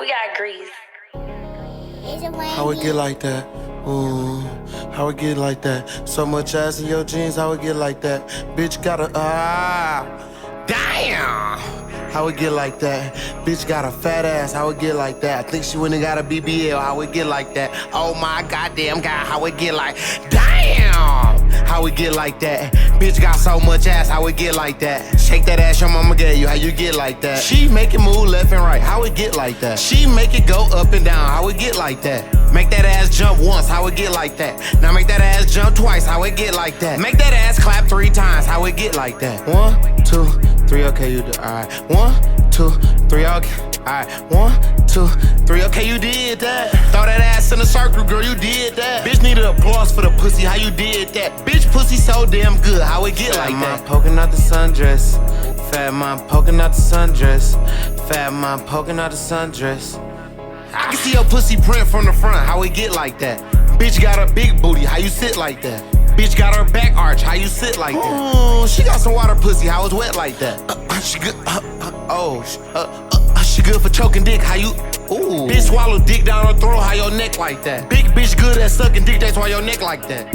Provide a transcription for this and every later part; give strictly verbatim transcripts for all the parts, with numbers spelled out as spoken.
We got grease. How it get like that? Ooh, how it get like that? So much ass in your jeans, how it get like that? Bitch got a, ah, damn! How it get like that? Bitch got a fat ass, how it get like that? I think she went and got a B B L, how it get like that? Oh my goddamn God, how it get like, damn! How it get like that? Bitch got so much ass, how it get like that? Shake that ass your mama gave you, how you get like that? She make it move left and right, how it get like that? She make it go up and down, how it get like that? Make that ass jump once, how it get like that? Now make that ass jump twice, how it get like that? Make that ass clap three times, how it get like that? One, two, three, okay, you do, alright. One, two, three, okay, alright. One, two, three, okay, you did that. Throw that ass in a circle, girl, you did that. Bitch needed applause for the pussy, how you did that? Bitch pussy so damn good, how it get like that? Fat mom poking out the sundress. Fat mom poking out the sundress. Fat mom poking out the sundress. I can see your pussy print from the front, how it get like that? Bitch got a big booty, how you sit like that? Bitch got her back arch, how you sit like that? Ooh, she got some water pussy, how it's wet like that? Uh, uh, she good, uh, uh, oh, uh, uh, she good for choking dick, how you, ooh. Bitch swallow dick down her throat, how your neck like that? Big bitch good at sucking dick, that's why your neck like that.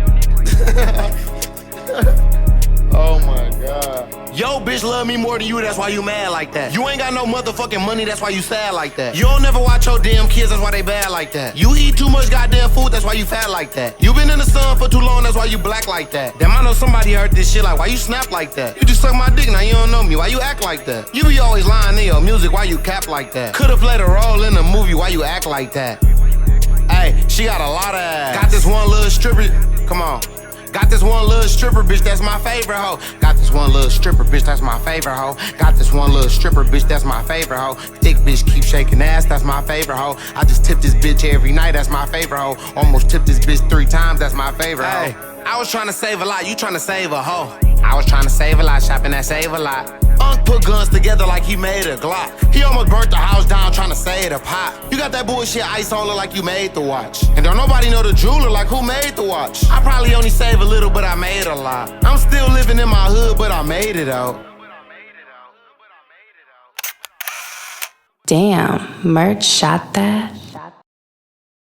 Oh my God. Yo, bitch love me more than you, that's why you mad like that. You ain't got no motherfucking money, that's why you sad like that. You don't never watch your damn kids, that's why they bad like that. You eat too much goddamn food, that's why you fat like that. You been in the sun for too long, that's why you black like that. Damn, I know somebody heard this shit, like, why you snap like that? You just suck my dick, now you don't know me, why you act like that? You be always lying in your music, why you cap like that? Could've played a role in the movie, why you act like that? Hey, she got a lot of ass. Got this one little stripper, come on. Got this one little stripper, bitch, that's my favorite hoe. Got this one little stripper, bitch, that's my favorite hoe. Got this one little stripper, bitch, that's my favorite hoe. Thick bitch, keep shaking ass, that's my favorite hoe. I just tip this bitch every night, that's my favorite hoe. Almost tipped this bitch three times, that's my favorite hoe. Hey, I was trying to save a lot, you trying to save a hoe. I was trying to save a lot, shopping at Save a Lot. Unc put guns together like he made a Glock. He almost burnt the house down trying to save the pot. You got that bullshit ice on look like you made the watch. And don't nobody know the jeweler like who made the watch. I probably only save a little, but I made a lot. I'm still living in my hood, but I made it out. Damn, Merch shot that.